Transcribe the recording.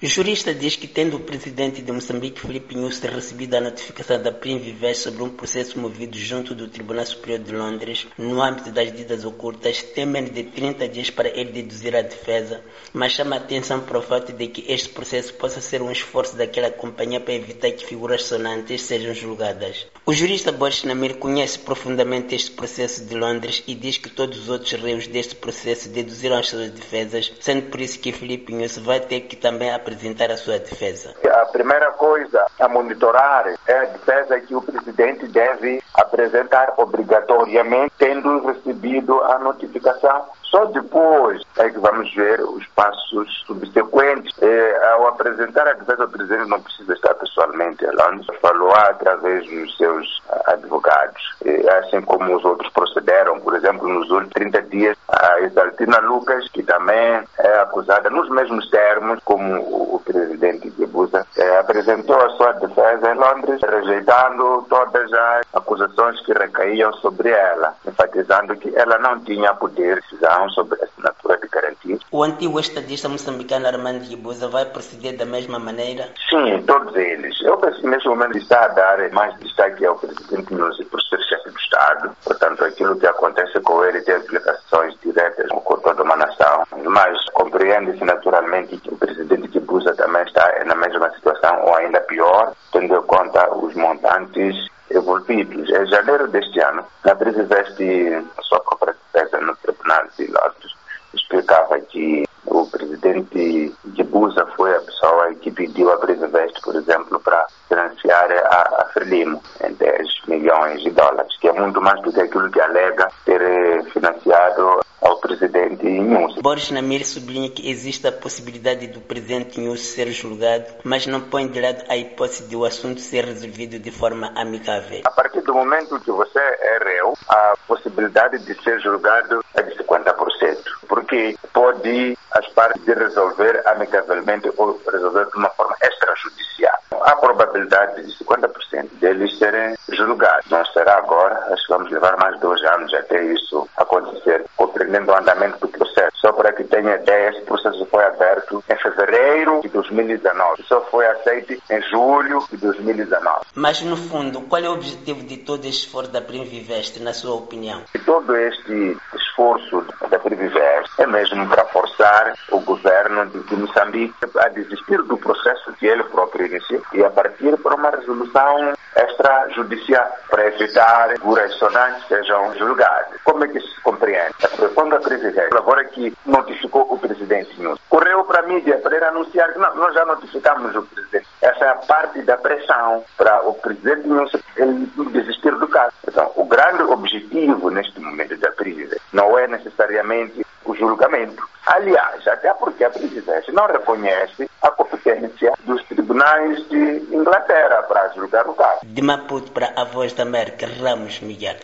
O jurista diz que, tendo o presidente de Moçambique, Filipe Nyusi, recebido a notificação da Prim Viveste sobre um processo movido junto do Tribunal Superior de Londres, no âmbito das ditas ocultas, tem menos de 30 dias para ele deduzir a defesa, mas chama a atenção para o fato de que este processo possa ser um esforço daquela companhia para evitar que figuras sonantes sejam julgadas. O jurista Boris Namir conhece profundamente este processo de Londres e diz que todos os outros réus deste processo deduziram as suas defesas, sendo por isso que Filipe Nyusi vai ter que também apresentar a sua defesa. A primeira coisa a monitorar é a defesa que o presidente deve apresentar obrigatoriamente, tendo recebido a notificação. Só depois é que vamos ver os passos subsequentes. Ao apresentar a defesa, o presidente não precisa estar pessoalmente em Londres, falou através dos seus advogados, assim como os outros procederam. Por exemplo, nos últimos 30 dias, a Exaltina Lucas, que também é acusada nos mesmos termos como o presidente Guebuza, apresentou a sua defesa em Londres, rejeitando todas as acusações que recaíam sobre ela, enfatizando que ela não tinha poder de decisão sobre a assinatura de garantias. O antigo estadista moçambicano Armando Guebuza vai proceder da mesma maneira? Sim, todos eles. Eu penso que neste momento está a dar mais destaque ao presidente Nyusi por ser chefe do Estado. Portanto, aquilo que acontece com ele tem implicações diretas com toda uma nação. Mas compreende-se naturalmente que o presidente Guebuza também está na mesma situação, ou ainda pior, tendo em conta os montantes envolvidos. Em janeiro deste ano, a Prim Viveste, a sua própria defesa no Tribunal de Londres, explicava que o presidente Guebuza foi a pessoa que pediu a Prim Viveste, por exemplo, para financiar a Frelimo em 10 milhões de dólares, que é muito mais do que aquilo que alega ter financiado ao presidente Nyusi. Boris Namir sublinha que existe a possibilidade do presidente Nyusi ser julgado, mas não põe de lado a hipótese de o assunto ser resolvido de forma amigável. A partir do momento que você é réu, a possibilidade de ser julgado é de 50%, porque pode as partes de resolver amigavelmente ou resolver de uma forma extrajudicial. Há probabilidade de 50% deles serem julgados. Não será agora, acho que vamos levar mais 2 anos até isso acontecer, compreendendo o andamento do processo. Só para que tenha ideia, esse processo foi aberto em fevereiro de 2019. Só foi aceito em julho de 2019. Mas, no fundo, qual é o objetivo de todo este esforço da Prim Viveste, na sua opinião? E todo este esforço da Prim Viveste é mesmo para forçar o governo de Moçambique a desistir do processo que ele próprio iniciou e a partir para uma resolução extrajudicial para evitar que figuras sonantes sejam julgadas. Como é que isso se compreende? Quando a Prim Viveste, agora que notificou o presidente Nyusi, correu para a mídia para ele anunciar que não, nós já notificamos o presidente. Essa é a parte da pressão para o presidente Nyusi desistir do caso. Então, o grande objetivo neste momento da Prim Viveste não é necessariamente o julgamento. Aliás, até porque a Prim Viveste não reconhece a competência dos tribunais de Inglaterra para julgar o caso. De Maputo para a Voz da América, Ramos Miguel.